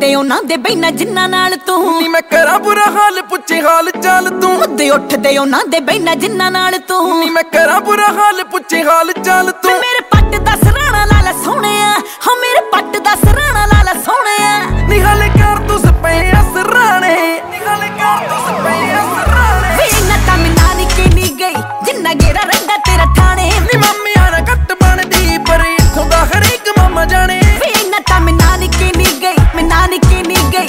ਉੱਠਦੇ ਉਹਨਾਂ ਦੇ ਬੈਨਾ ਜਿੰਨਾਂ ਨਾਲ ਤੂੰ ਨੀ ਮੈਂ ਕਰਾਂ ਬੁਰਾ ਹਾਲ ਪੁੱਛੇ ਹਾਲ ਚਾਲ ਤੂੰ ਮੁੱਦੇ ਉੱਠਦੇ ਉਹਨਾਂ ਦੇ ਬੈਨਾ ਜਿੰਨਾਂ ਨਾਲ ਤੂੰ ਨੀ ਮੈਂ ਕਰਾਂ ਬੁਰਾ ਹਾਲ ਪੁੱਛੇ ਹਾਲ ਚਾਲ ਤੂੰ ਮੇਰੇ ਪੱਟ ਦਾ ਸਰਾਣਾ ਲਾਲਾ ਸੋਹਣਿਆ ਹਾਂ ਮੇਰੇ ਪੱਟ ਦਾ ਸਰਾਣਾ ਲਾਲਾ ਸੋਹਣਿਆ ਨੀ ਹਾਲੇ ਕਰ ਤੂੰ ਸਪਿਆ ਸਰਾਣੇ ਨੀ ਹਾਲੇ ਕਰ ਤੂੰ ਸਪਿਆ ਸਰਾਣੇ ਵੇ ਇੰਨਾ ਤਾਂ ਮੈਂ ਨਾਨਕੇ ਨਹੀਂ ਗਈ ਜਿੰਨਾ ਗੇੜਾ ਰਹਿੰਦਾ ਤੇਰਾ ਠਾਣੇ ਨੀ ਮਾਮਿਆਂ ਨਾਲ ਘੱਟ ਬਣਦੀ ਪਰ ਇੱਥੋਂ ਦਾ ਹਰੇਕ ਮਾਮਾ ਜਾਣੇ ਵੇ ਇੰਨਾ ਤਾਂ ਮੈਂ ਨਾਨਕੇ ਨਹੀਂ ਗਈ ਮੈਂ ਨਾਨਕੇ ਨਹੀਂ ਗਈ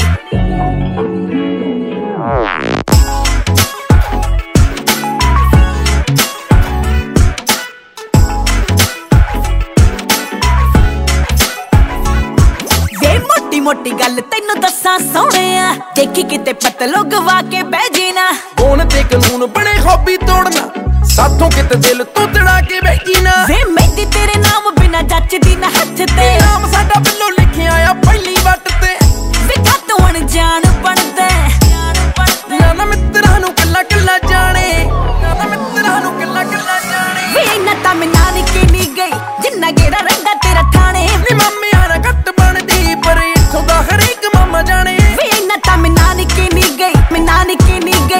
ਮੋਟੀ ਗੱਲ ਤੈਨੂੰ ਦੱਸਾਂ ਸੋਹਣਿਆ ਦੇਖੀ ਕਿਤੇ ਪਤਲੋ ਗਵਾ ਕੇ ਬਹਿ ਜੀਨਾ ਕੌਣ ਤੇ ਕਾਨੂੰਨ ਬਣੇ ਹੌਬੀ ਤੋੜਨਾ ਸਾਥੋਂ ਕਿਤੇ ਦਿਲ ਤੋਂ ਤੜਾ ਕੇ ਬੈਠੀ ਨਾ ਵੇ ਮਹਿੰਦੀ ਤੇਰੇ ਨਾਮ ਬਿਨਾ ਜੱਚਦੀ ਨਾ ਹੱਥ ਤੇ ਨਾਮ ਸਾਡਾ ਬਿੱਲੋ ਲਿਖਿਆ ਆ ਪਹਿਲੀ ਵੱਟ ਤੇ ਵੇ ਤੂੰ ਅਣਜਾਣ ਬਣਦਾ ਨਾ ਨਾ ਮਿੱਤਰਾਂ ਨੂੰ ਕੱਲਾ ਕੱਲਾ ਜਾਣੇ ਨਾ ਨਾ ਮਿੱਤਰਾਂ ਨੂੰ ਕੱਲਾ ਕੱਲਾ ਜਾਣੇ ਵੇ ਇੰਨਾ ਤਾਂ ਮੈਂ ਨਾਨਕੇ ਨਹੀਂ ਗਈ ਜਿੰਨਾ ਗੇੜਾ ਰਹਿੰਦਾ ਤੇਰਾ ਠਾਣੇ ਨੀ ਮਾਮਿਆਂ ਨਾਲ ਘੱਟ ਬਣਦੀ ਪਰ ਇੱਥੋਂ ਦਾ ਹਰੇਕ ਮਾਮਾ ਜਾਣੇ ਵੇ ਇੰਨਾ ਤਾਂ ਮੈਂ ਨਾਨਕੇ ਨਹੀਂ ਗਈ ਮੈਂ ਨਾਨਕੇ ਨਹੀਂ ਗਈ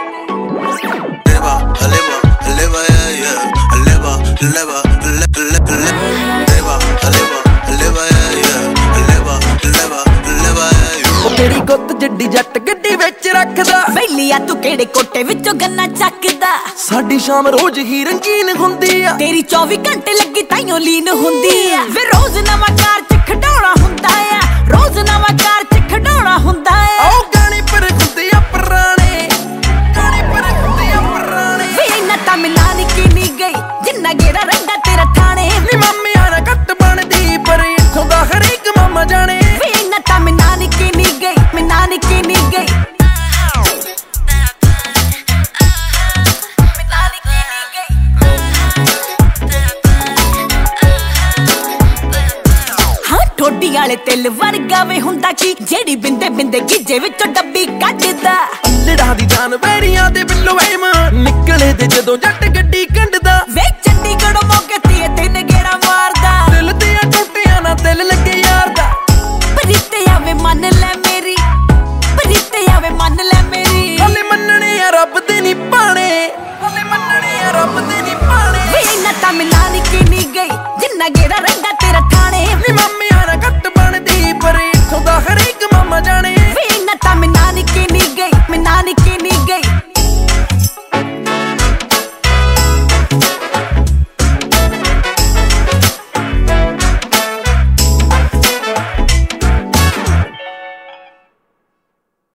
ਤੇਰੀ ਗੁੱਤ ਜੱਡੀ ਜੱਟ ਗੱਡੀ ਵਿੱਚ ਰੱਖਦਾ ਵੈਲੀਆ ਤੂੰ ਕਿਹੜੇ ਕੋਟੇ ਵਿੱਚੋਂ ਗੰਨਾ ਚੱਕਦਾ ਸਾਡੀ ਸ਼ਾਮ ਰੋਜ਼ ਹੀ ਰੰਗੀਨ ਹੁੰਦੀ ਆ ਤੇਰੀ 24 ਘੰਟੇ ਲੱਗੀ ਤਾਈਓ ਲੀਨ ਹੁੰਦੀ ਆ ਵੇ ਰੋਜ਼ ਨਵਾਂ ਕਾਰ ਚ ਖਡਾਉਣਾ ਹੁੰਦਾ ਆ ਰੋਜ਼ ਨਵਾਂ ਕਾਰ ਚ ਖਡਾਉਣਾ ਹੁੰਦਾ ਆ ਉਹ ਗਾਣੇ ਪਰ ਹੁੰਦੇ ਆ ਪੁਰਾਣੇ ਗਾਣੇ ਪਰ ਹੁੰਦੇ ਆ ਪੁਰਾਣੇ ਵੇ ਇੰਨਾ ਤਾਂ ਮੈਂ ਨਾਨਕੇ ਨਹੀਂ ਗਈ ਜਿੰਨਾ ਗੇੜਾ ਰਹਿੰਦਾ ਤੇਰਾ ਠਾਣੇ ਨੀ ਮਾਮਿਆਂ ਨਾਲ ਘੱਟ ਬਣਦੀ ਪਰ ਇੱਥੋਂ ਦਾ ਹਰੇਕ ਮਾਮਾ ਜਾਣੇ ਵੇ ਇੰਨਾ ਤਾਂ ਮੈਂ ਨਾਨਕੇ ਨਹੀਂ ਗਈ ਮੈਂ ਨਾਨਕੇ ਨਹੀਂ ਗਈ ਠੋਡੀ ਵਾਲੇ ਤਿਲ ਵਰਗਾ ਵੇ ਹੁੰਦਾ ਕੀ ਜਿਹੜੀ ਬਿੰਦੇ ਬਿੰਦੇ ਗਿੱਜੇ ਵਿੱਚੋਂ ਡੱਬੀ ਕੱਢਦਾ ਲੜਾ ਦੀ ਜਾਨ ਵੈਰੀਆਂ ਦੇ ਬਿੱਲੋ ਐਮ ਨਿਕਲੇ ਤੇ ਜਦੋਂ ਜੱਟ